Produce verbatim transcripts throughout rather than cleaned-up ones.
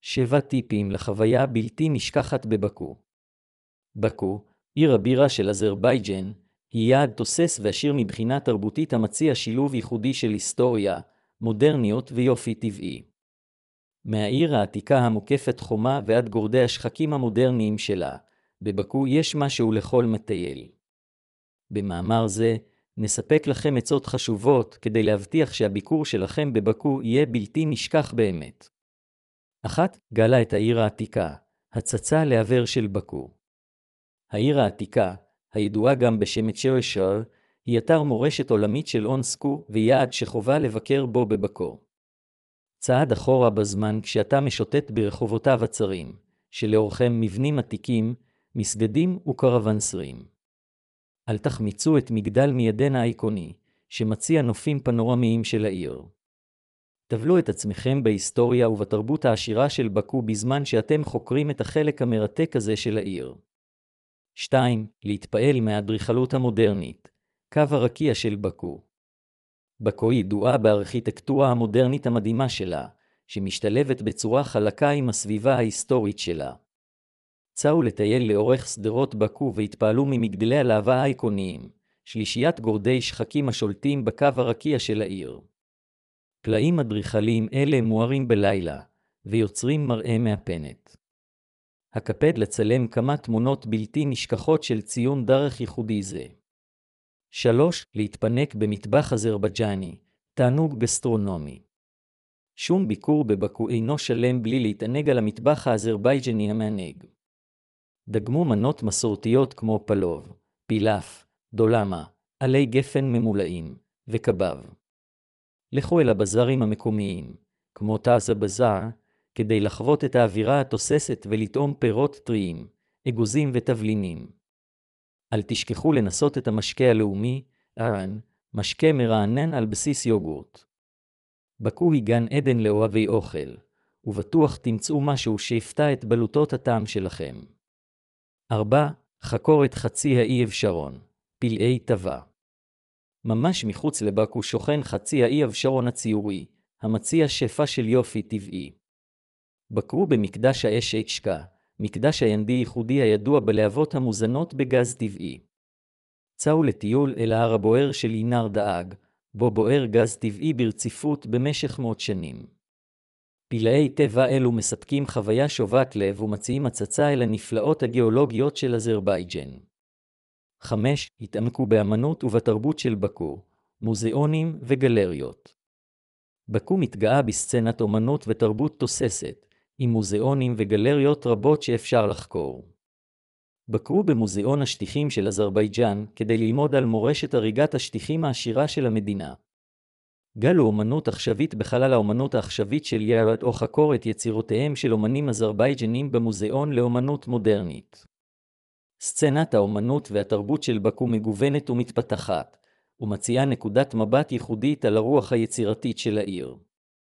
שבע טיפים לחוויה בלתי נשכחת בבאקו. באקו, עיר הבירה של אזרבייג'ן, היא יעד תוסס ועשיר מבחינה תרבותית המציע שילוב ייחודי של היסטוריה, מודרניות ויופי טבעי. מהעיר העתיקה המוקפת חומה ועד גורדי השחקים המודרניים שלה, בבאקו יש משהו לכל מטייל. במאמר זה, נספק לכם עצות חשובות כדי להבטיח שהביקור שלכם בבאקו יהיה בלתי נשכח באמת. אחת, גלה את העיר העתיקה, הצצה לעבר של באקו. העיר העתיקה, הידועה גם בשם צ'רשר, היא אתר מורשת עולמית של אונסקו ויעד שחובה לבקר בו בבאקו. צעד אחורה בזמן כשאתה משוטט ברחובותיו הצרים, שלאורכם מבנים עתיקים, מסגדים וקרוונסרים. אל תחמיצו את מגדל מיידן האיקוני, שמציע נופים פנורמיים של העיר. תבלו את עצמכם בהיסטוריה ובתרבות העשירה של באקו בזמן שאתם חוקרים את החלק המרתק הזה של העיר. שתיים. להתפעל מהאדריכלות המודרנית, קו הרקיע של באקו. באקו ידועה בארכיטקטורה המודרנית המדהימה שלה, שמשתלבת בצורה חלקה עם הסביבה ההיסטורית שלה. צאו לטייל לאורך סדרות באקו והתפעלו ממגדלי הלהבה האיקוניים, שלישיית גורדי שחקים השולטים בקו הרקיע של העיר. פלאים אדריכליים אלה מוארים בלילה, ויוצרים מראה מהפנת. הקפד לצלם כמה תמונות בלתי נשכחות של ציון דרך ייחודי זה. שלוש. להתפנק במטבח אזרבייג'ני, תענוג גסטרונומי. שום ביקור בבאקו אינו שלם בלי להתענג על המטבח האזרבייג'ני המענג. דגמו מנות מסורתיות כמו פלוב, פילאף, דולמה, עלי גפן ממולאים, וקבב. לכו אל הבזארים המקומיים, כמו תעזה בזאר, כדי לחוות את האווירה התוססת ולטעום פירות טריים, אגוזים ותבלינים. אל תשכחו לנסות את המשקה הלאומי, ארן, משקה מרענן על בסיס יוגורט. באקו היא גן עדן לאוהבי אוכל, ובטוח תמצאו משהו שיפתע את בלוטות הטעם שלכם. ארבע. חקור את חצי האי אבשרון, פלאי טבע. ממש מחוץ לבאקו שוכן חצי האי אבשרון הציורי, המציע שפע של יופי טבעי. בקרו במקדש האש אצ'קה, מקדש הינדי ייחודי הידוע בלהבות המוזנות בגז טבעי. צאו לטיול אל ההר הבוער של ינר דאג, בו בוער גז טבעי ברציפות במשך מאות שנים. פלאי טבע אלו מספקים חוויה שובת לב ומציעים הצצה אל הנפלאות הגיאולוגיות של אזרבייג'ן. חמש. התעמקו באמנות ובתרבות של באקו, מוזיאונים וגלריות. באקו מתגאה בסצנת אומנות ותרבות תוססת, עם מוזיאונים וגלריות רבות שאפשר לחקור. בקרו במוזיאון השטיחים של אזרבייג'ן כדי ללמוד על מורשת הריגת השטיחים העשירה של המדינה. גלו אומנות עכשווית בחלל האומנות העכשווית של יערת או חקור את יצירותיהם של אומנים אזרבייג'נים במוזיאון לאומנות מודרנית. סצנת האומנות והתרבות של באקו מגוונת ומתפתחת, ומציעה נקודת מבט ייחודית על הרוח היצירתית של העיר.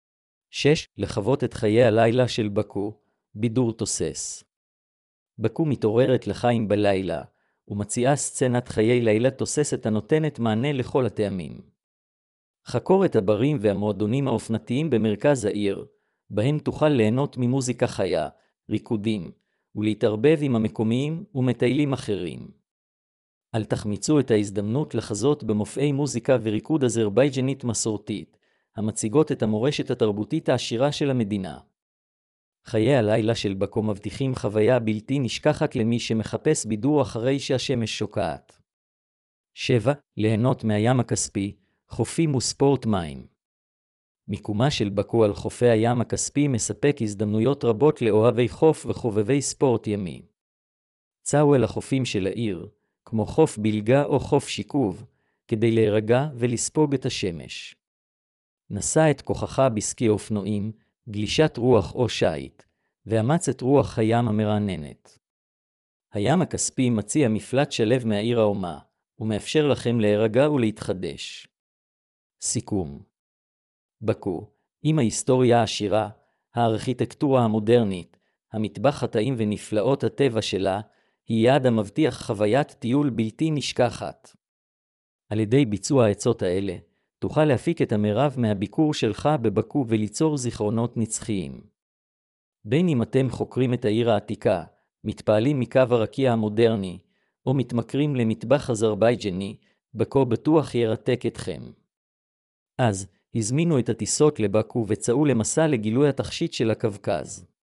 שש. לחוות את חיי הלילה של באקו, בידור תוסס. באקו מתעוררת לחיים בלילה, ומציעה סצנת חיי לילה תוססת הנותנת מענה לכל הטעמים. חקור את הברים והמועדונים האופנתיים במרכז העיר, בהם תוכל ליהנות ממוזיקה חיה, ריקודים, ולהתערבב עם המקומיים ומטיילים אחרים. אל תחמיצו את ההזדמנות לחזות במופעי מוזיקה וריקוד אזרבייג'נית מסורתית, המציגות את המורשת התרבותית העשירה של המדינה. חיי הלילה של באקו מבטיחים חוויה בלתי נשכחת למי שמחפש בידור אחרי שהשמש שוקעת. שבע. ליהנות מהים הכספי, חופים וספורט מים. מיקומה של באקו על חופי הים הכספי מספק הזדמנויות רבות לאוהבי חוף וחובבי ספורט ימי. צאו אל החופים של העיר, כמו חוף בלגה או חוף שיקוב, כדי להירגע ולספוג את השמש. נסע את כוחך בסקי אופנועים, גלישת רוח או שייט, ואמץ את רוח הים המרעננת. הים הכספי מציע מפלט שלב מהעיר האומה, ומאפשר לכם להירגע ולהתחדש. סיכום. באקו, עם ההיסטוריה העשירה, הארכיטקטורה המודרנית, המטבח הטעים ונפלאות הטבע שלה, היא יעד המבטיח חוויית טיול בלתי נשכחת. על ידי ביצוע העצות האלה, תוכל להפיק את המרב מהביקור שלך בבאקו וליצור זיכרונות נצחיים. בין אם אתם חוקרים את העיר העתיקה, מתפעלים מקו הרקיע המודרני, או מתמכרים למטבח אזרבייג'ני, בקו בטוח ירתק אתכם. אז, הזמינו את הטיסות לבקו וצאו למסע לגילוי התכשיט של הקווקז.